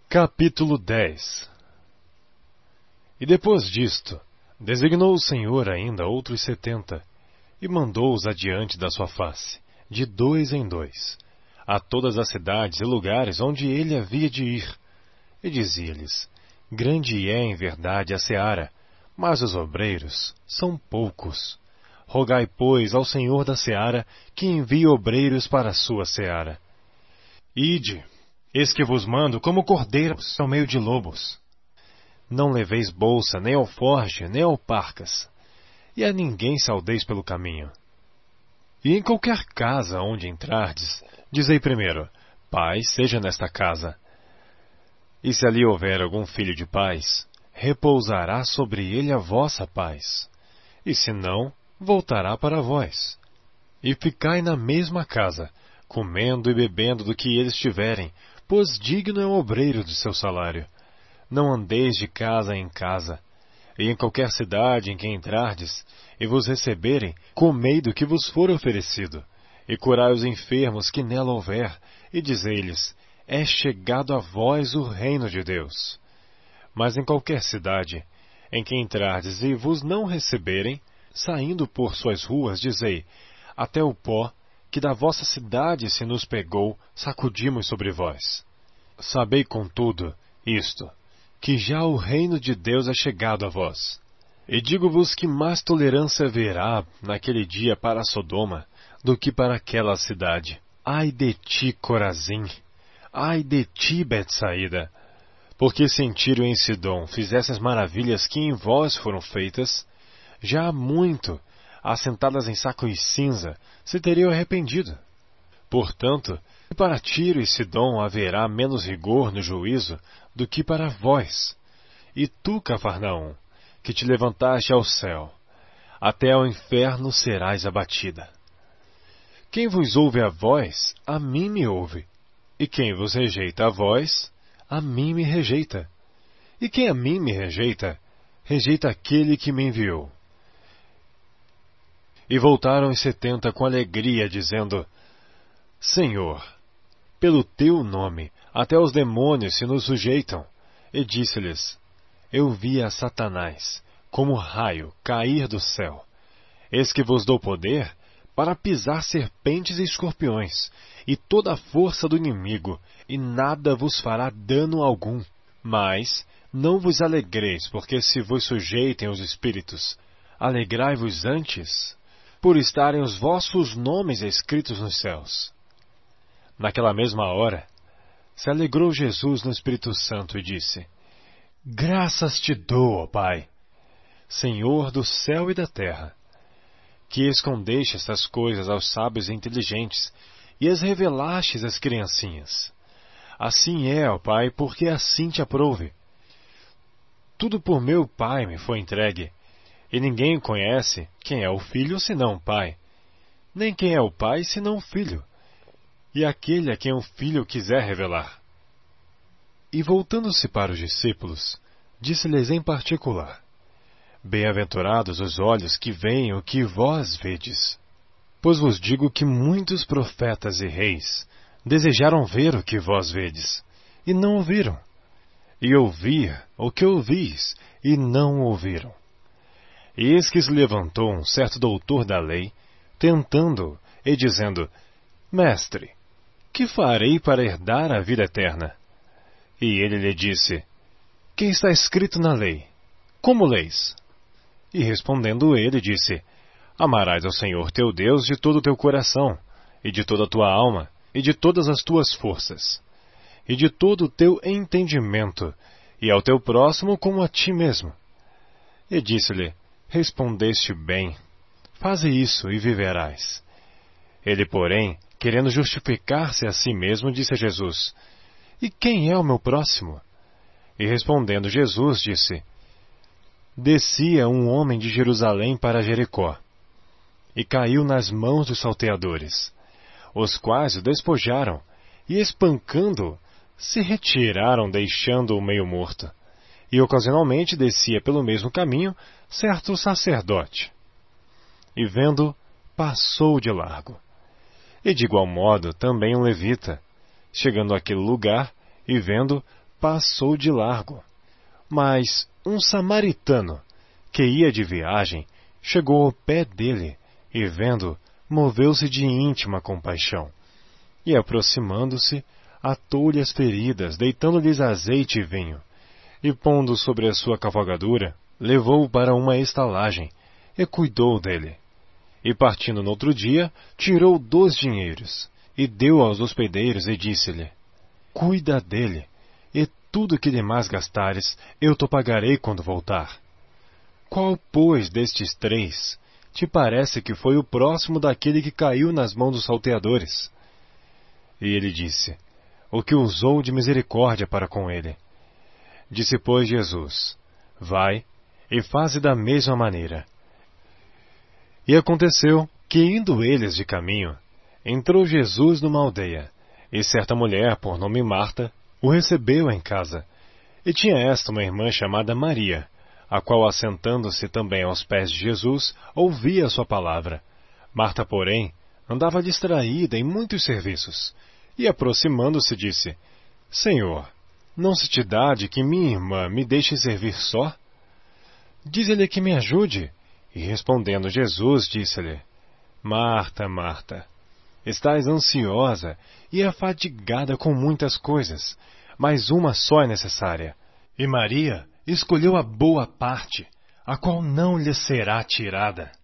Capítulo 10. E depois disto, designou o Senhor ainda outros 70, e mandou-os adiante da sua face, de 2 em 2, a todas as cidades e lugares onde ele havia de ir. E dizia-lhes: Grande é em verdade a seara, mas os obreiros são poucos. Rogai, pois, ao Senhor da seara que envie obreiros para a sua seara. Ide, eis que vos mando como cordeiros ao meio de lobos. Não leveis bolsa, nem alforje, nem alparcas, e a ninguém saudeis pelo caminho. E em qualquer casa onde entrardes, dizei primeiro: Paz seja nesta casa. E se ali houver algum filho de paz, repousará sobre ele a vossa paz. E se não, voltará para vós. E ficai na mesma casa, comendo e bebendo do que eles tiverem, pois digno é o obreiro do seu salário. Não andeis de casa em casa. E em qualquer cidade em que entrardes, e vos receberem, comei do que vos for oferecido, e curai os enfermos que nela houver, e dizei-lhes: É chegado a vós o reino de Deus. Mas em qualquer cidade em que entrardes e vos não receberem, saindo por suas ruas, dizei: Até o pó que da vossa cidade se nos pegou, sacudimos sobre vós. Sabei, contudo, isto, que já o reino de Deus é chegado a vós. E digo-vos que mais tolerância haverá naquele dia para Sodoma do que para aquela cidade. Ai de ti, Corazim! Ai de ti, Betsaída! Porque se em Tiro e em Sidom fizesse as maravilhas que em vós foram feitas, já há muito, assentadas em saco e cinza, se teriam arrependido. Portanto, para Tiro e Sidom haverá menos rigor no juízo do que para vós. E tu, Cafarnaum, que te levantaste ao céu, até ao inferno serás abatida. Quem vos ouve a vós, a mim me ouve. E quem vos rejeita a vós, a mim me rejeita. E quem a mim me rejeita, rejeita aquele que me enviou. E voltaram os 70 com alegria, dizendo: Senhor, pelo teu nome, até os demônios se nos sujeitam. E disse-lhes: Eu vi a Satanás, como raio, cair do céu. Eis que vos dou poder para pisar serpentes e escorpiões, e toda a força do inimigo, e nada vos fará dano algum. Mas não vos alegreis, porque se vos sujeitem os espíritos. Alegrai-vos antes, por estarem os vossos nomes escritos nos céus. Naquela mesma hora, se alegrou Jesus no Espírito Santo e disse: Graças te dou, ó Pai, Senhor do céu e da terra, que escondeste estas coisas aos sábios e inteligentes e as revelastes às criancinhas. Assim é, ó Pai, porque assim te aprouve. Tudo por meu Pai me foi entregue, e ninguém conhece quem é o Filho senão o Pai, nem quem é o Pai senão o Filho, e aquele a quem o Filho quiser revelar. E voltando-se para os discípulos, disse-lhes em particular: Bem-aventurados os olhos que veem o que vós vedes. Pois vos digo que muitos profetas e reis desejaram ver o que vós vedes, e não o viram, e ouvir o que ouvis, e não ouviram. E eis que se levantou um certo doutor da lei, tentando-o, e dizendo: Mestre, que farei para herdar a vida eterna? E ele lhe disse: Que está escrito na lei? Como leis? E respondendo ele, disse: Amarás ao Senhor teu Deus de todo o teu coração, e de toda a tua alma, e de todas as tuas forças, e de todo o teu entendimento, e ao teu próximo como a ti mesmo. E disse-lhe: Respondeste bem, faze isso e viverás. Ele, porém, querendo justificar-se a si mesmo, disse a Jesus: E quem é o meu próximo? E respondendo Jesus, disse: Descia um homem de Jerusalém para Jericó, e caiu nas mãos dos salteadores, os quais o despojaram, e espancando-o, se retiraram, deixando-o meio morto. E ocasionalmente descia pelo mesmo caminho certo sacerdote. E vendo, passou de largo. E de igual modo também um levita, chegando àquele lugar, e vendo, passou de largo. Mas um samaritano, que ia de viagem, chegou ao pé dele e, vendo, moveu-se de íntima compaixão. E, aproximando-se, atou-lhe as feridas, deitando-lhes azeite e vinho. E, pondo sobre a sua cavalgadura, levou-o para uma estalagem e cuidou dele. E, partindo no outro dia, tirou 2 dinheiros e deu aos hospedeiros e disse-lhe: Cuida dele, e tudo que demais gastares, eu te pagarei quando voltar. Qual, pois, destes 3 te parece que foi o próximo daquele que caiu nas mãos dos salteadores? E ele disse: O que usou de misericórdia para com ele. Disse, pois, Jesus: Vai e faze da mesma maneira. E aconteceu que, indo eles de caminho, entrou Jesus numa aldeia, e certa mulher, por nome Marta, o recebeu em casa. E tinha esta uma irmã chamada Maria, a qual, assentando-se também aos pés de Jesus, ouvia a sua palavra. Marta, porém, andava distraída em muitos serviços, e, aproximando-se, disse: Senhor, não se te dá de que minha irmã me deixe servir só? Dize-lhe que me ajude. E respondendo Jesus, disse-lhe: Marta, Marta, estás ansiosa e afadigada com muitas coisas, mas uma só é necessária. E Maria escolheu a boa parte, a qual não lhe será tirada.